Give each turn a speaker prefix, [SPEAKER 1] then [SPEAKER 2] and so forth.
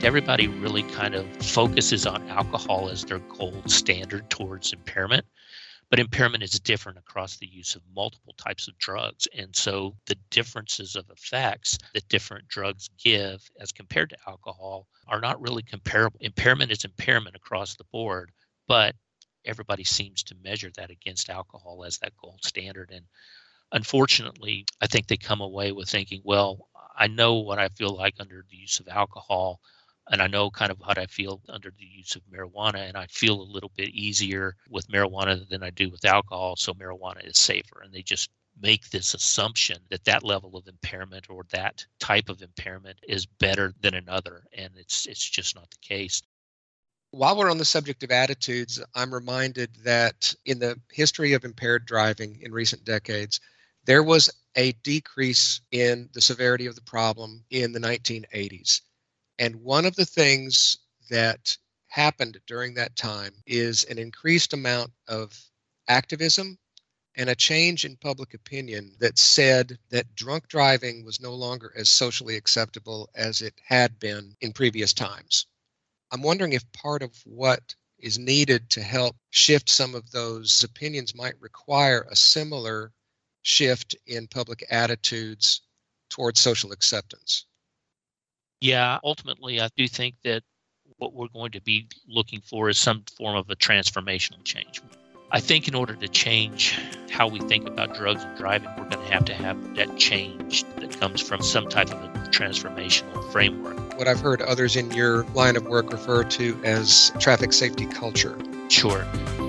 [SPEAKER 1] everybody really kind of focuses on alcohol as their gold standard towards impairment. But impairment is different across the use of multiple types of drugs. And so the differences of effects that different drugs give as compared to alcohol are not really comparable. Impairment is impairment across the board, but everybody seems to measure that against alcohol as that gold standard. And unfortunately, I think they come away with thinking, well, I know what I feel like under the use of alcohol, and I know kind of how I feel under the use of marijuana, and I feel a little bit easier with marijuana than I do with alcohol, so marijuana is safer. And they just make this assumption that that level of impairment or that type of impairment is better than another, and it's just not the case.
[SPEAKER 2] While we're on the subject of attitudes, I'm reminded that in the history of impaired driving in recent decades, there was a decrease in the severity of the problem in the 1980s. And one of the things that happened during that time is an increased amount of activism and a change in public opinion that said that drunk driving was no longer as socially acceptable as it had been in previous times. I'm wondering if part of what is needed to help shift some of those opinions might require a similar shift in public attitudes towards social acceptance.
[SPEAKER 1] Yeah, ultimately, I do think that what we're going to be looking for is some form of a transformational change. I think in order to change how we think about drugs and driving, we're going to have that change that comes from some type of a transformational framework.
[SPEAKER 2] What I've heard others in your line of work refer to as traffic safety culture.
[SPEAKER 1] Sure.